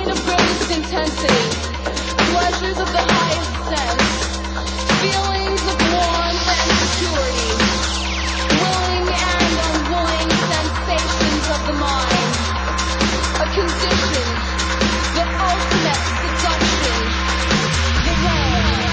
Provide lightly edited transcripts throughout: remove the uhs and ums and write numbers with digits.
point of greatest intensity, pleasures of the highest sense, feelings of warmth and security, willing and unwilling sensations of the mind, a condition, the ultimate seduction, the realm.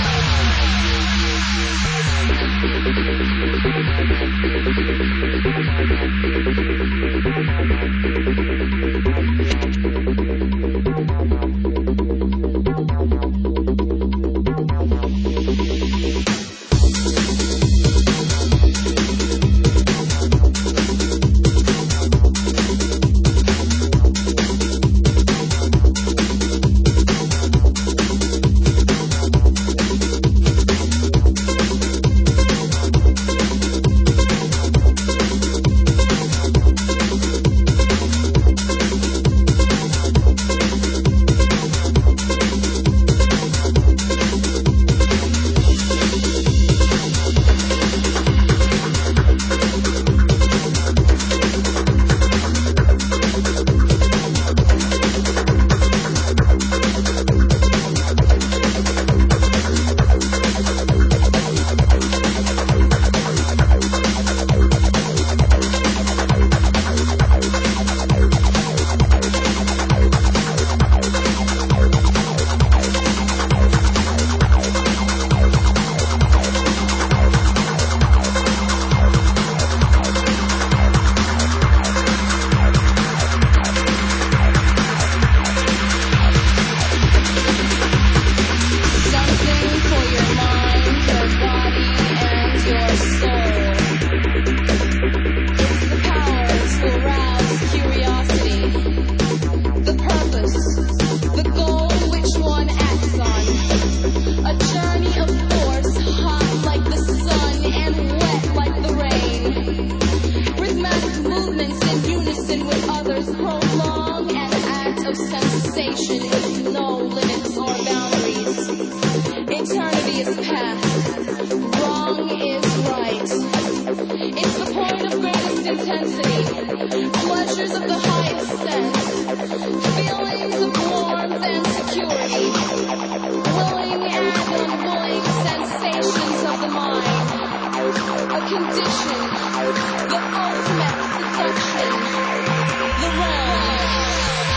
Sensation with no limits or boundaries. Eternity is past. Wrong is right. It's the point of greatest intensity. Pleasures of the highest sense. Feelings of warmth and security. Willing and unwilling sensations of the mind. A condition. The ultimate seduction. The realm.